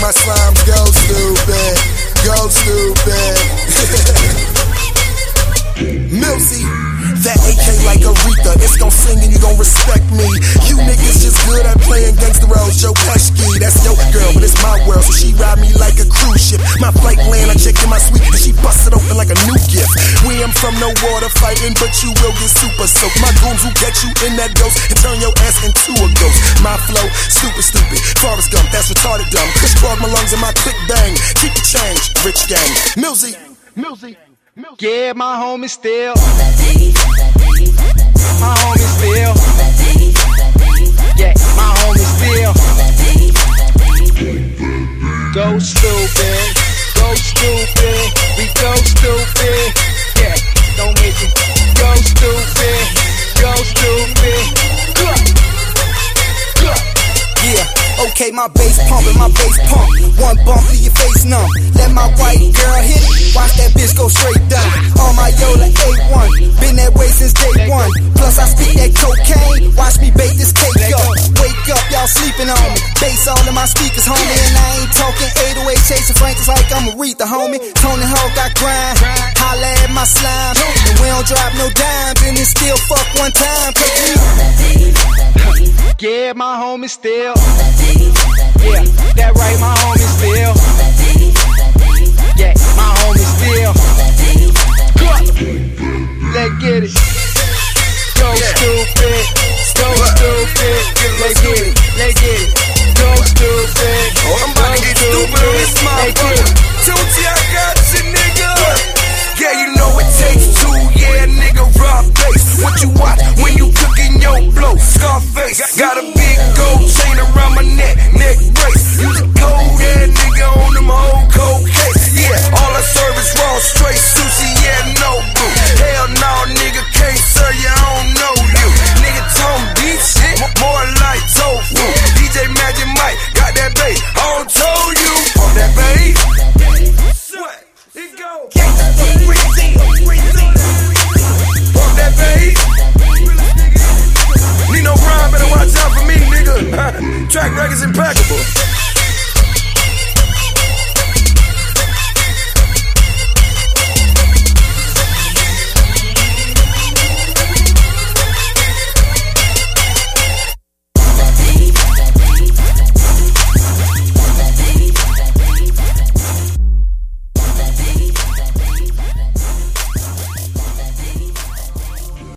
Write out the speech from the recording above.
my slimes go stupid. Go stupid. Millsy, that AK like Aretha, it's gon' sing and you gon' respect me. You niggas just good at playing gangster roles, Joe Pesci. That's your girl, but it's my world, so she ride me like a cruise ship. My flight land, I check in my suite, and she bust it open like a new gift. We ain't from no water fighting, but you will get super soaked. My goons will catch you in that ghost and turn your ass into a ghost. My flow, super stupid. Forrest Gump, that's retarded dumb. Kush clog my lungs and my click bang. Keep the change, rich gang. Millsy. Yeah, my homie still. My homie still. Yeah, my homie still. Go stupid. Go stupid. We go stupid. Yeah, don't make it. Go stupid. Go stupid. Yeah, okay, my bass pumping, my bass pump. One bump, leave your face numb. Let my white girl hit it, watch that bitch go straight down. All my Yola A1, been that way since day one. Plus I speak that cocaine, watch me bake this cake up. Wake up, y'all sleeping on me. Bass all in my speakers, homie. And I ain't talking 808 chasing Franklin's like I'm Aretha, homie. Tony Hawk, I grind, holla at my slime. And we don't drop no dimes, and it still fuck one time. Yeah, my homie still. Yeah, that right, my homie still. Yeah, my homie still. Let's get it. Go stupid. Go stupid. Let's get it. Let's get it. Go stupid. Oh, I'm about to get stupid on this motherfucker. Tunechi, I got you, nigga. Yeah, you know it takes two, yeah, nigga, rob bass. What you watch when you cooking your blow? Scarface. Got a big gold chain around my neck brace.